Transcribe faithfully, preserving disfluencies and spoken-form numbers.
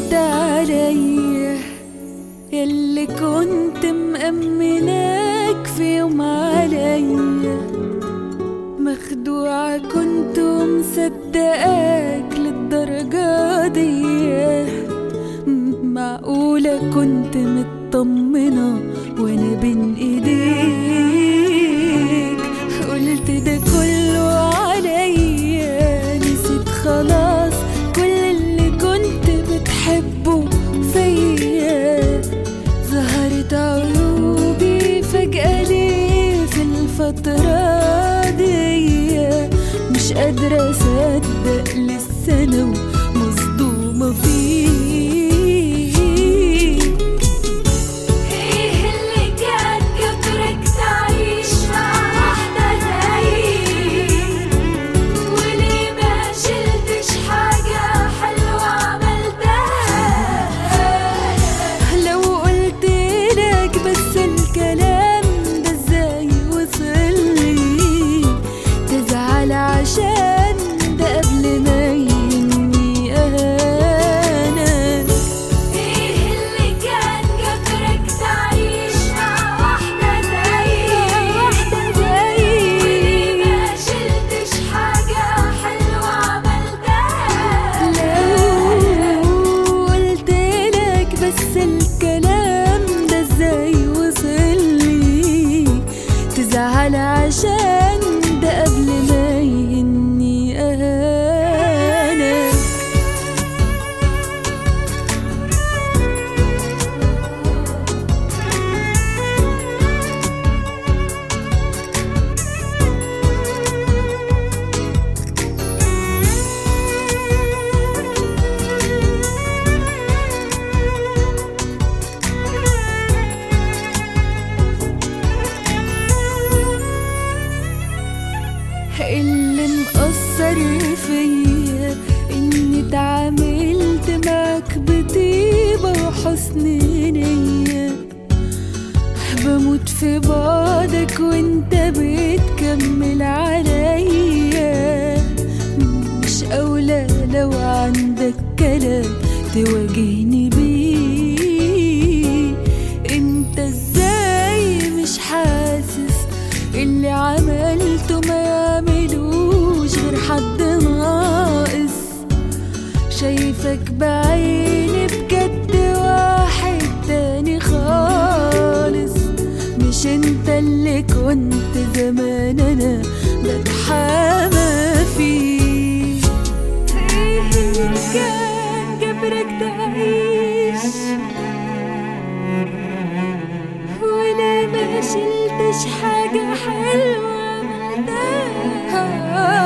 انت عليا ياللي كنت مأمناك في يوم عليا، مخدوعة كنت ومصدقاك للدرجة دي. معقولة كنت مطمنة وانا بين ايديك؟ قلت ده كله عليا، نسيت خلاص كل اللي كنت بتحبه فيا. ظهرت عيوبي فجأة ليه في الفترة دي؟ مش قادرة اصدق لسه انا ومصدومة فيك. عشان ده قبل ما يهمني أنا. ايه اللي كان جبرك تعيش مع واحدة زيي؟ واحدة زيي وليه ما شلتش حاجة حلوة عملتها؟ لو قلتلك بس الكلام ده ازاي وصلي تزعل عشان ده قبل ما اللي مأثر فيا اني اتعاملت معاك بطيبة وحسن نية، بموت في بعدك وانت بتكمل عليا. مش اولى لو عندك كلام تواجهني بيه؟ انت ازاي مش حاسس اللي عملته ما يعملوش غير حد ناقص؟ شايفك بعيني بجد واحد تاني خالص، مش انت اللي كنت زمان انا بتحامى فيه. ايه اللي كان جبرك تعيش ولا ما شلتش حاجة حلوة عملتها؟